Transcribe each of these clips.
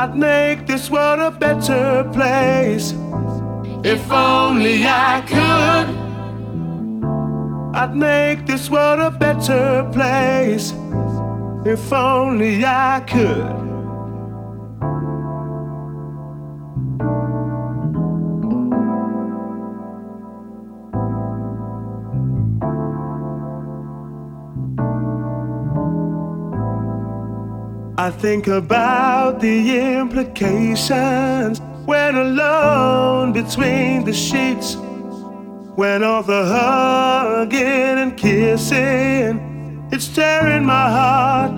I'd make this world a better place. If only I could, I'd make this world a better place. If only I could. I think about the implications when alone between the sheets, when all the hugging and kissing, it's tearing my heart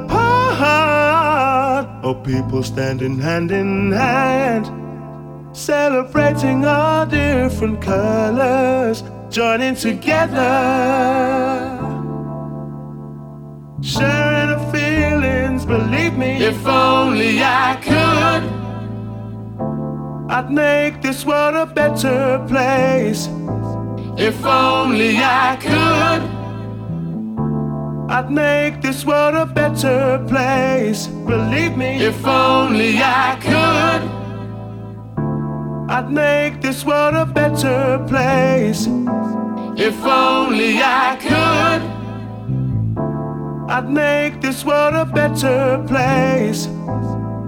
apart. Oh, people standing hand in hand, celebrating our different colors, joining together, sharing the feelings, believe me. If only I could, I'd make this world a better place. If only I could, I'd make this world a better place. Believe me. If only I could, I'd make this world a better place. If only I could, I'd make this world a better place.